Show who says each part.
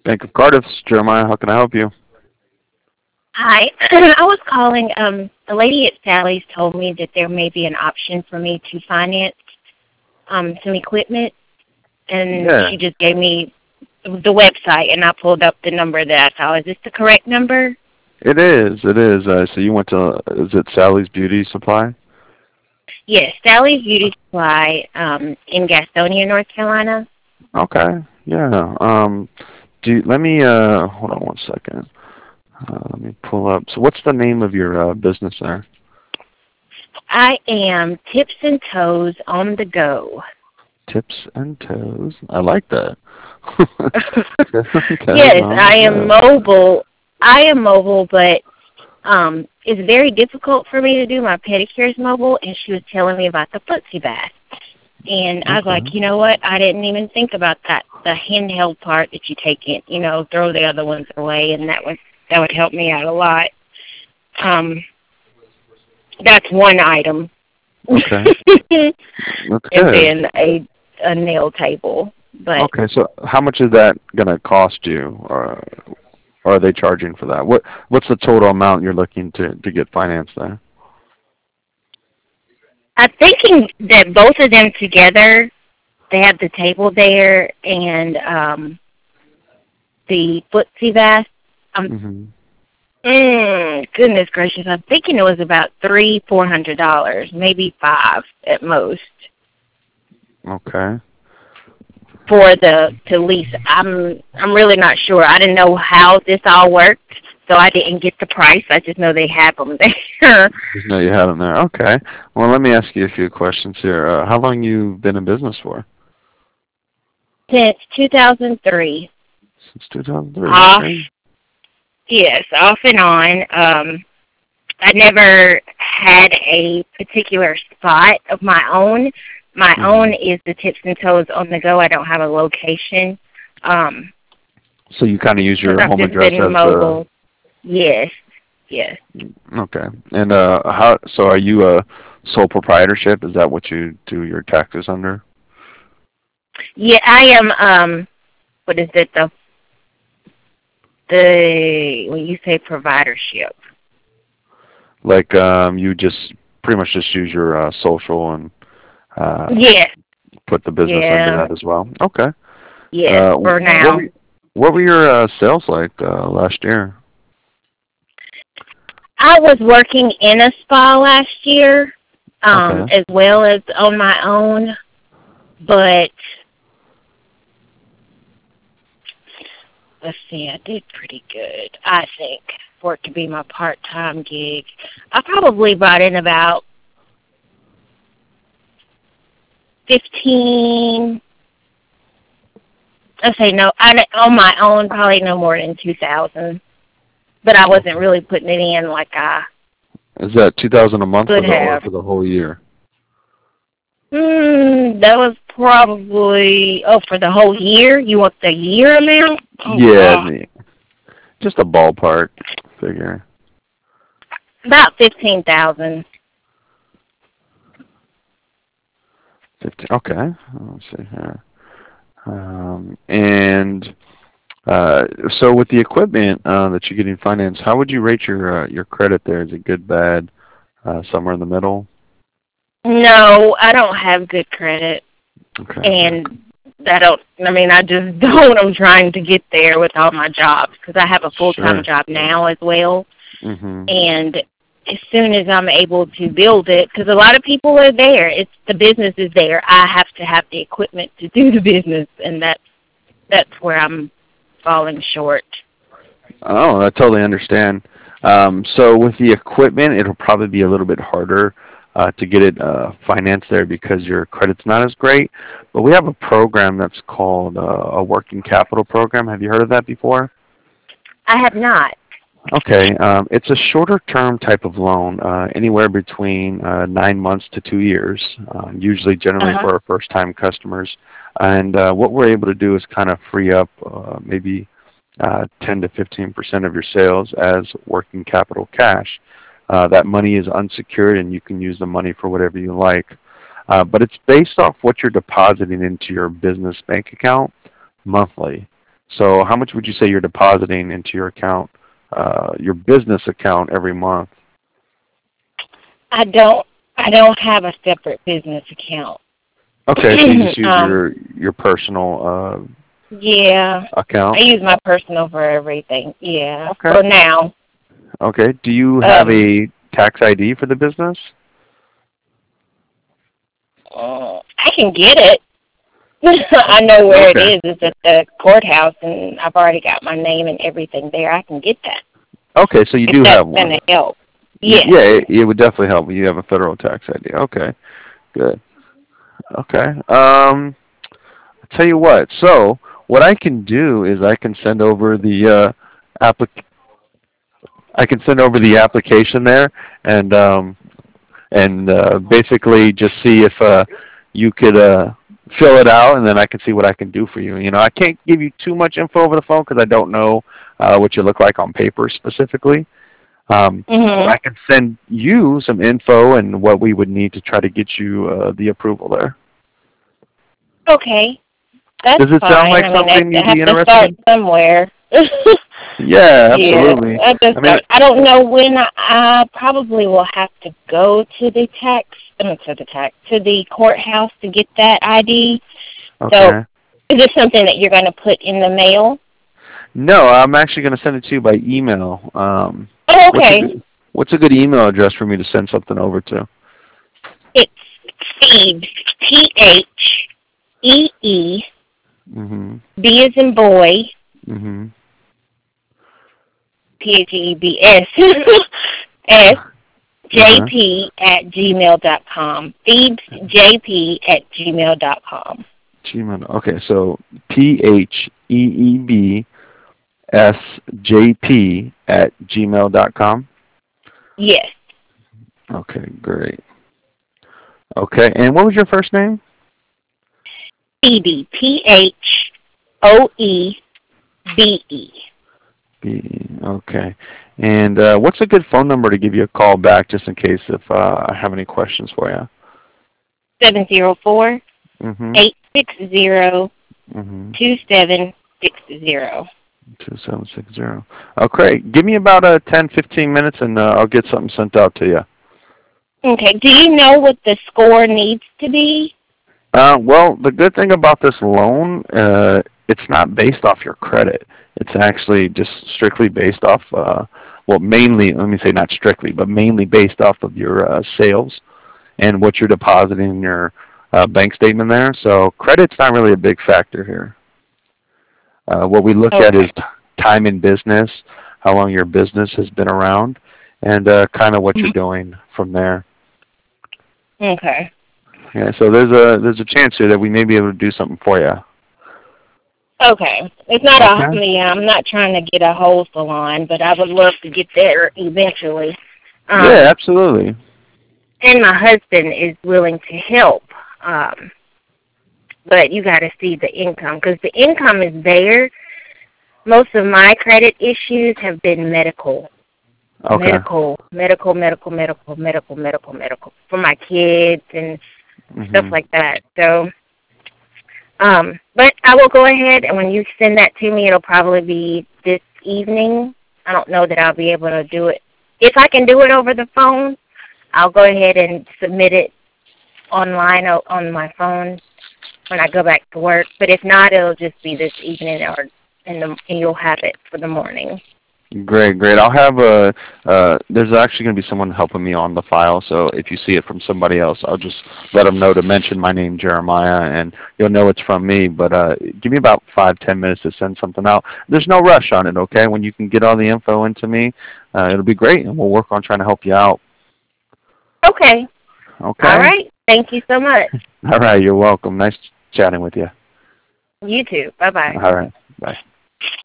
Speaker 1: Bank of Cardiff, Jeremiah. How can I help you?
Speaker 2: Hi, I was calling. The lady at Sally's told me that there may be an option for me to finance some equipment, and
Speaker 1: Yeah,
Speaker 2: she just gave me the website, and I pulled up the number that I saw. Is this the correct number?
Speaker 1: it is. It is. So you went to, is it Sally's Beauty Supply?
Speaker 2: Yes, Sally's Beauty Supply in Gastonia, North Carolina.
Speaker 1: Okay. Yeah. Let me, hold on one second. Let me pull up. So what's the name of your business there?
Speaker 2: I am Tips and Toes on the go.
Speaker 1: Tips and Toes. I like that. Okay.
Speaker 2: Yes,
Speaker 1: Well,
Speaker 2: I am
Speaker 1: yeah.
Speaker 2: mobile. I am mobile, but it's very difficult for me to do my pedicures mobile, and she was telling me about the footsie bath. And I was like,
Speaker 1: Okay.
Speaker 2: you know what? I didn't even think about that. The handheld part that you take it, throw the other ones away, and that would help me out a lot. Um, that's one item.
Speaker 1: Okay. That's
Speaker 2: And
Speaker 1: good.
Speaker 2: then a nail table. But
Speaker 1: Okay. So how much is that gonna cost you, or are they charging for that? What's the total amount you're looking to get financed there?
Speaker 2: I'm thinking that both of them together, they have the table there and the footsie vest. Um,
Speaker 1: Hmm.
Speaker 2: goodness gracious, I'm thinking it was about $400, maybe five at most
Speaker 1: Okay.
Speaker 2: for the to lease. I'm really not sure. I didn't know how this all worked, so I didn't get the price. I just know they have them there
Speaker 1: Just know you had them there. Okay. Well, let me ask you a few questions here. How long you been in business for?
Speaker 2: since 2003.
Speaker 1: Since 2003.
Speaker 2: Off,
Speaker 1: Okay.
Speaker 2: yes, off and on. I never had a particular spot of my own. My
Speaker 1: Hmm.
Speaker 2: own is the Tips and Toes on the go. I don't have a location
Speaker 1: So you kind of use
Speaker 2: because
Speaker 1: your
Speaker 2: I've
Speaker 1: home
Speaker 2: just
Speaker 1: address
Speaker 2: been
Speaker 1: as the.
Speaker 2: mobile. Yes, yes.
Speaker 1: Okay. And how? So are you a sole proprietorship? Is that what you do your taxes under?
Speaker 2: Yeah, I am. What is it? The when you say providership.
Speaker 1: Like you just pretty much just use your social and uh,
Speaker 2: Yes,
Speaker 1: put the business under
Speaker 2: yeah,
Speaker 1: that as well. Okay.
Speaker 2: yes.
Speaker 1: Uh,
Speaker 2: For
Speaker 1: what
Speaker 2: now,
Speaker 1: were what were your sales like last year?
Speaker 2: I was working in a spa last year,
Speaker 1: Okay.
Speaker 2: as well as on my own, but let's see, I did pretty good, I think, for it to be my part-time gig. I probably brought in about 15, let's say no, on my own, probably no more than 2,000, but I wasn't
Speaker 1: Okay.
Speaker 2: really putting it in like I
Speaker 1: Is that 2,000 a month for
Speaker 2: could
Speaker 1: the or
Speaker 2: have.
Speaker 1: for the whole year?
Speaker 2: That was probably, for the whole year? You want the year amount? Oh,
Speaker 1: Yeah,
Speaker 2: God.
Speaker 1: just a ballpark figure.
Speaker 2: About 15,000.
Speaker 1: 15. Okay. Let's see here. And uh, so with the equipment that you're getting financed, how would you rate your credit there? Is it good, bad, somewhere in the middle?
Speaker 2: No, I don't have good credit.
Speaker 1: Okay.
Speaker 2: And I just don't. I'm trying to get there with all my jobs because I have a full-time
Speaker 1: Sure.
Speaker 2: job now as well.
Speaker 1: Mhm.
Speaker 2: And as soon as I'm able to build it, because a lot of people are there, the business is there. I have to have the equipment to do the business, and that's where I'm falling short.
Speaker 1: Oh, I totally understand. So with the equipment, it'll probably be a little bit harder to get it financed there because your credit's not as great. But we have a program that's called a working capital program. Have you heard of that before?
Speaker 2: I have not.
Speaker 1: Okay, it's a shorter term type of loan, anywhere between 9 months to 2 years, usually generally
Speaker 2: Uh-huh.
Speaker 1: for our first time customers. And what we're able to do is kind of free up maybe 10 to 15% of your sales as working capital cash. That money is unsecured and you can use the money for whatever you like. But it's based off what you're depositing into your business bank account monthly. So how much would you say you're depositing into your account, your business account every month?
Speaker 2: I don't have a separate business account.
Speaker 1: Okay, so you just use
Speaker 2: um,
Speaker 1: your personal
Speaker 2: yeah, I
Speaker 1: account.
Speaker 2: use my personal for everything. Yeah,
Speaker 1: Okay.
Speaker 2: for now.
Speaker 1: Okay. Do you have
Speaker 2: Um,
Speaker 1: a tax ID for the business?
Speaker 2: I can get it. I know where it
Speaker 1: Okay.
Speaker 2: is. It's at the courthouse, and I've already got my name and everything there. I can get that
Speaker 1: Okay, so you
Speaker 2: if
Speaker 1: do
Speaker 2: that's
Speaker 1: have one.
Speaker 2: gonna help. Yes.
Speaker 1: Yeah, it would definitely help. You have a federal tax ID. Okay, good. Okay. I'll tell you what. So what I can do is I can send over the I can send over the application there, and basically just see if you could fill it out, and then I can see what I can do for you. You know, I can't give you too much info over the phone because I don't know what you look like on paper specifically. But
Speaker 2: Mhm.
Speaker 1: I can send you some info and what we would need to try to get you the approval there.
Speaker 2: Okay, that's
Speaker 1: Does it sound
Speaker 2: fine.
Speaker 1: like
Speaker 2: I mean,
Speaker 1: something
Speaker 2: I
Speaker 1: you'd
Speaker 2: have
Speaker 1: be
Speaker 2: to
Speaker 1: interested
Speaker 2: start
Speaker 1: in?
Speaker 2: somewhere.
Speaker 1: Yeah,
Speaker 2: Yes,
Speaker 1: absolutely.
Speaker 2: I have to
Speaker 1: I mean,
Speaker 2: start. I don't know when. I probably will have to go to the to the courthouse to get that ID. So,
Speaker 1: okay.
Speaker 2: is this something that you're going to put in the mail?
Speaker 1: No, I'm actually going to send it to you by email.
Speaker 2: Oh,
Speaker 1: What's a
Speaker 2: okay.
Speaker 1: good What's a good email address for me to send something over to?
Speaker 2: It's Phoebes, Theee,
Speaker 1: Mhm.
Speaker 2: B as in boy,
Speaker 1: Mhm.
Speaker 2: Pheebs,
Speaker 1: Uh-huh.
Speaker 2: sjp@gmail.com. Phoebesjp@gmail.com.
Speaker 1: Gmail. Okay, so PHEEBSJP@gmail.com.
Speaker 2: Yes,
Speaker 1: Okay, great. Okay, and what was your first name?
Speaker 2: Phoebe, Phoebe.
Speaker 1: B. Okay. And what's a good phone number to give you a call back just in case if I have any questions for you?
Speaker 2: 704
Speaker 1: Mm-hmm.
Speaker 2: 860
Speaker 1: Mm-hmm.
Speaker 2: 2760.
Speaker 1: 2760. Okay. Give me about 10, 15 minutes and I'll get something sent out to you.
Speaker 2: Okay. Do you know what the score needs to be?
Speaker 1: Well, the good thing about this loan, it's not based off your credit. It's actually just strictly based off, well, mainly, let me say not strictly, but mainly based off of your sales and what you're depositing in your bank statement there. So credit's not really a big factor here. What we look at is
Speaker 2: Okay.
Speaker 1: time in business, how long your business has been around, and kind of what you're
Speaker 2: Mhm.
Speaker 1: doing from there.
Speaker 2: Okay.
Speaker 1: Yeah, so there's a chance here that we may be able to do something for you.
Speaker 2: Okay. It's not
Speaker 1: Okay.
Speaker 2: yeah, I'm not trying to get a whole salon, but I would love to get there eventually.
Speaker 1: Yeah,
Speaker 2: Um,
Speaker 1: absolutely.
Speaker 2: and my husband is willing to help. Um, but you got to see the income because the income is there. Most of my credit issues have been
Speaker 1: Okay.
Speaker 2: medical for my kids and stuff
Speaker 1: Mhm.
Speaker 2: like that. So, but I will go ahead and when you send that to me, it'll probably be this evening. I don't know that I'll be able to do it. If I can do it over the phone, I'll go ahead and submit it online on my phone when I go back to work. But if not, it'll just be this evening or and you'll have it for the morning.
Speaker 1: Great, great. I'll have there's actually going to be someone helping me on the file, so if you see it from somebody else, I'll just let them know to mention my name, Jeremiah, and you'll know it's from me. But give me about 5, 10 minutes to send something out. There's no rush on it, okay? When you can get all the info into me, it'll be great, and we'll work on trying to help you out.
Speaker 2: Okay. All
Speaker 1: Okay?
Speaker 2: right. Thank you so much.
Speaker 1: All right, you're welcome. Nice chatting with you.
Speaker 2: You too. Bye bye.
Speaker 1: All right, bye.